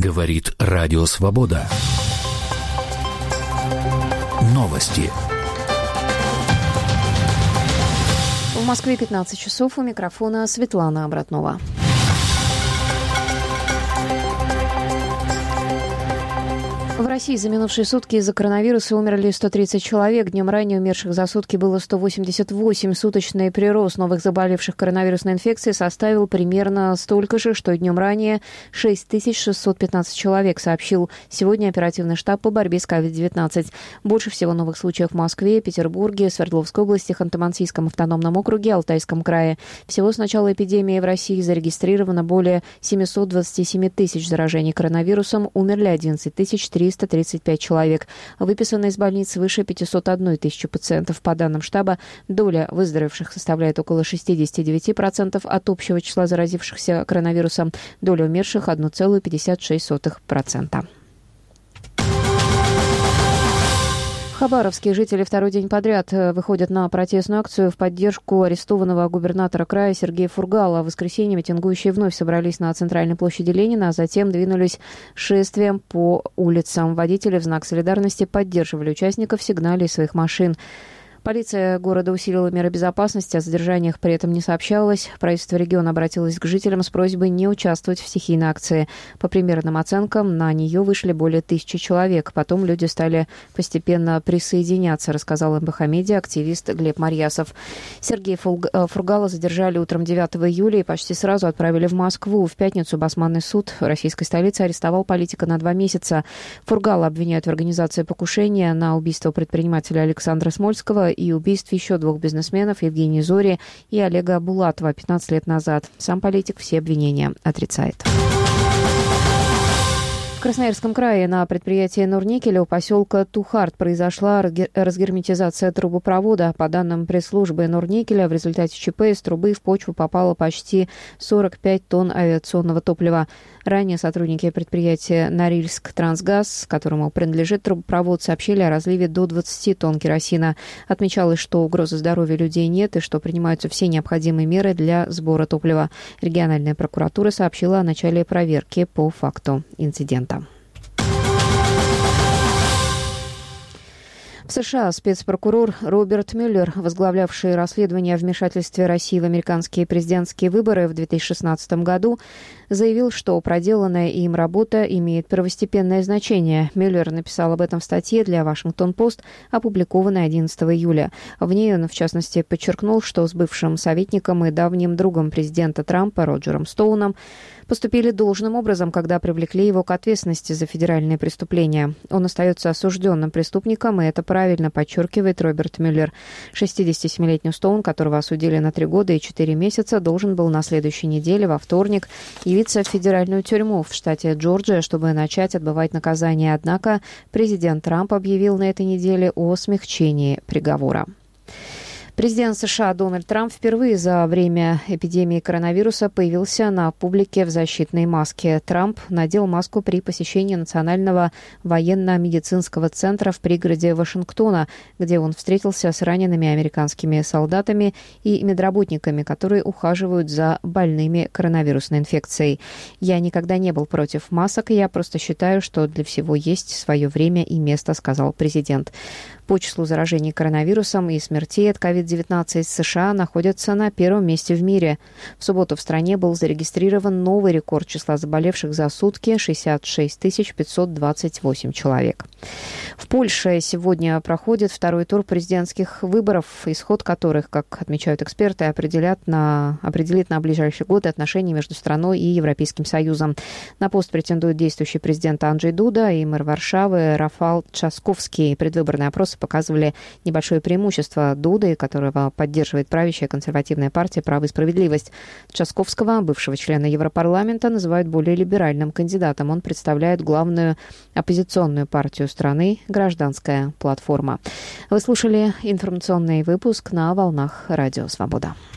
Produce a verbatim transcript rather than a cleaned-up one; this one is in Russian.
Говорит Радио Свобода. Новости. В Москве пятнадцать часов, у микрофона Светлана Обратнова. В России за минувшие сутки из-за коронавируса умерли сто тридцать человек. Днем ранее умерших за сутки было сто восемьдесят восемь. Суточный прирост новых заболевших коронавирусной инфекцией составил примерно столько же, что и днем ранее шесть тысяч шестьсот пятнадцать человек, сообщил сегодня оперативный штаб по борьбе с ковид девятнадцать. Больше всего новых случаев в Москве, Петербурге, Свердловской области, Ханты-Мансийском автономном округе, Алтайском крае. Всего с начала эпидемии в России зарегистрировано более семьсот двадцать семь тысяч заражений коронавирусом, умерли одиннадцать тысяч триста тридцать пять человек. Выписано из больниц свыше пятьсот одной тысячи пациентов. По данным штаба, доля выздоровевших составляет около шестьдесят девять процентов от общего числа заразившихся коронавирусом. Доля умерших – одна целая пятьдесят шесть сотых процента. В Хабаровске жители второй день подряд выходят на протестную акцию в поддержку арестованного губернатора края Сергея Фургала. В воскресенье митингующие вновь собрались на центральной площади Ленина, а затем двинулись шествием по улицам. Водители в знак солидарности поддерживали участников, сигнали из своих машин. Полиция города усилила меры безопасности, о задержаниях при этом не сообщалось. Правительство региона обратилось к жителям с просьбой не участвовать в стихийной акции. По примерным оценкам, на нее вышли более тысячи человек. Потом люди стали постепенно присоединяться, рассказал эн бэ ха Медиа активист Глеб Марьясов. Сергея Фургала задержали утром девятого июля и почти сразу отправили в Москву. В пятницу Басманный суд российской столицы арестовал политика на два месяца. Фургала обвиняют в организации покушения на убийство предпринимателя Александра Смольского и убийств еще двух бизнесменов Евгении Зори и Олега Булатова пятнадцать лет назад. Сам политик все обвинения отрицает. В Красноярском крае на предприятии Норникеля у поселка Тухарт произошла разгерметизация трубопровода. По данным пресс-службы Норникеля, в результате ЧП из трубы в почву попало почти сорок пять тонн авиационного топлива. Ранее сотрудники предприятия Норильск Трансгаз, которому принадлежит трубопровод, сообщили о разливе до двадцати тонн керосина. Отмечалось, что угрозы здоровью людей нет и что принимаются все необходимые меры для сбора топлива. Региональная прокуратура сообщила о начале проверки по факту инцидента. В США спецпрокурор Роберт Мюллер, возглавлявший расследование о вмешательстве России в американские президентские выборы в две тысячи шестнадцатом году, заявил, что проделанная им работа имеет первостепенное значение. Мюллер написал об этом в статье для «Вашингтон-Пост», опубликованной одиннадцатого июля. В ней он, в частности, подчеркнул, что с бывшим советником и давним другом президента Трампа Роджером Стоуном поступили должным образом, когда привлекли его к ответственности за федеральные преступления. Он остается осужденным преступником, и это правильно, подчеркивает Роберт Мюллер. шестидесятисемилетний Стоун, которого осудили на три года и четыре месяца, должен был на следующей неделе, во вторник, явиться в федеральную тюрьму в штате Джорджия, чтобы начать отбывать наказание. Однако президент Трамп объявил на этой неделе о смягчении приговора. Президент США Дональд Трамп впервые за время эпидемии коронавируса появился на публике в защитной маске. Трамп надел маску при посещении Национального военно-медицинского центра в пригороде Вашингтона, где он встретился с ранеными американскими солдатами и медработниками, которые ухаживают за больными коронавирусной инфекцией. «Я никогда не был против масок, я просто считаю, что для всего есть свое время и место», — сказал президент. По числу заражений коронавирусом и смертей от ковид девятнадцать США находятся на первом месте в мире. В субботу в стране был зарегистрирован новый рекорд числа заболевших за сутки – шестьдесят шесть тысяч пятьсот двадцать восемь человек. В Польше сегодня проходит второй тур президентских выборов, исход которых, как отмечают эксперты, определят на, определит на ближайшие годы отношения между страной и Европейским Союзом. На пост претендует действующий президент Анджей Дуда и мэр Варшавы Рафал Трzaskowski. Предвыборные опросы показывали небольшое преимущество Дуды, которого поддерживает правящая консервативная партия «Право и справедливость». Трzaskowskiego, бывшего члена Европарламента, называют более либеральным кандидатом. Он представляет главную оппозиционную партию страны «Гражданская платформа». Вы слушали информационный выпуск на волнах Радио Свобода.